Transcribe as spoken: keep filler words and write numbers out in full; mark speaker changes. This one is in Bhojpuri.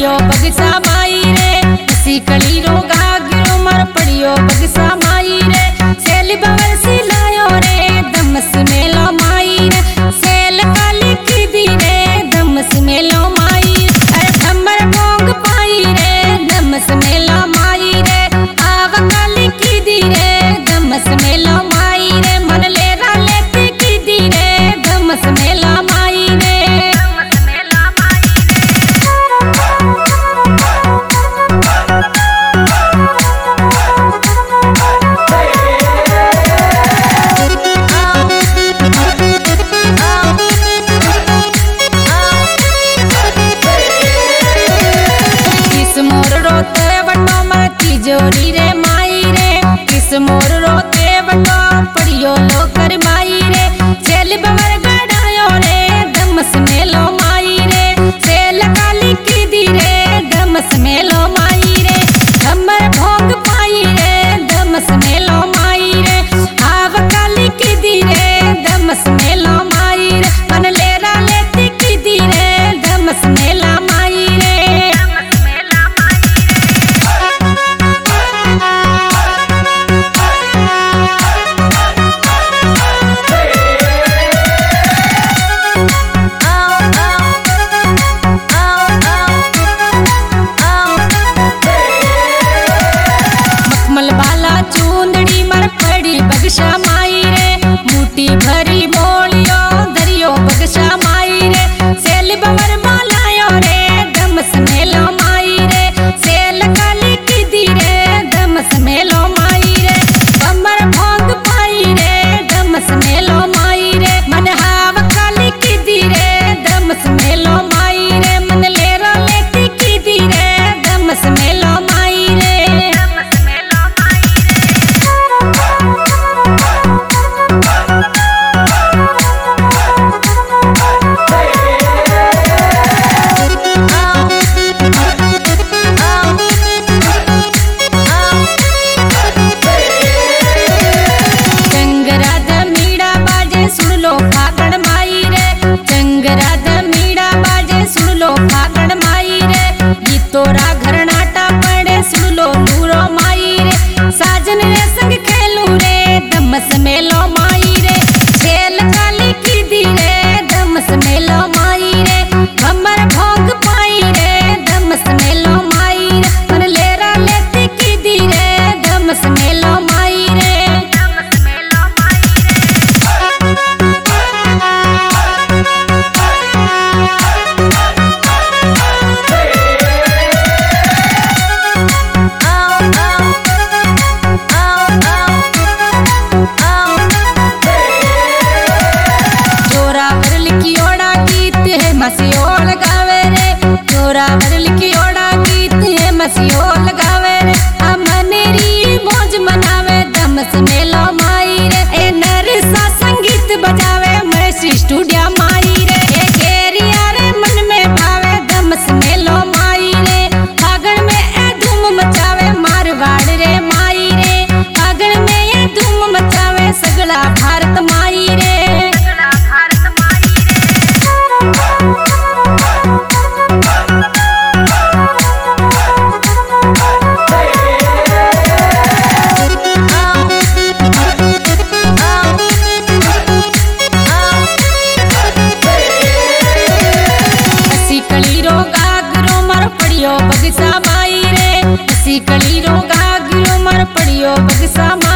Speaker 1: पड़ियो बगसा माई रे सी कली रो गागरो मर पड़ियो बगसा माई रे सेल बवर सी लायो रे दमस मेलो माई रे सेल काली की दी रे दमस मेलो माई अरे ठमर मोंग पाई रे दमस मेलो माई रे आव काली की दी रे दमस मेलो माई रे मन लेरा लेती की दी रे दमस मेलो माई रे दमस मेलो माई मोर रोते बटो मर तिजोरी रे माई रे किस मोर रोते बटो पड़ियो लो कर माई रे चल बवर गड़ायो रे दमस मेलो माई रे सेल काली की दी रे दमस मेलो माई रे हमर भोग पाई रे दमस मेलो माई रे आव काली की दी रे दमस मेलो माई रे मन लेरा लेती की दी रे दमस मेला माई रे चूंदड़ी मर पड़ी बगसा माई रे मुट्ठी भरी मोलियो दरियो बगसा माई रे सेल बवर मालायो रे दमस मेलो माई रे सेल काली की दी रे दमस मेलो माई रे कमर भोग पाई रे दमस मेलो माई रे मन हाव काली की दी रे दमस मेलो माई रे मन लेरा लेती की दी रे दमस मेलो माई रे दमस मेलो माई तोरा घर नाटा पड़े सुन लो नूरो माई रे साजन रे संग खेलू रे दमस मेलो माई रे खेल काली की दी रे दमस मेलो माई रे हमर भोग पाई रे दमस मेलो माई रे मन लेरा लेती की दी रे दमस मेलो माई रे दमस मेलो माई मसियो लगावे रे जोरावर लिखी ओड़ा गीत है मसियो लगावे रे अमनेरी मौज मनावे दमस मेलो माई रे ए नरसा संगीत बजावे मैसी स्टूडियो माई रे ए गेरिया रे मन में भावे दमस मेलो माई रे फागण में ए धूम मचावे मारवाड़ रे माई रे फागण में ये धूम मचावे सगला भारत माई रे बगसा माई रे सी कली रो गागरो मर पड़ियो बगसा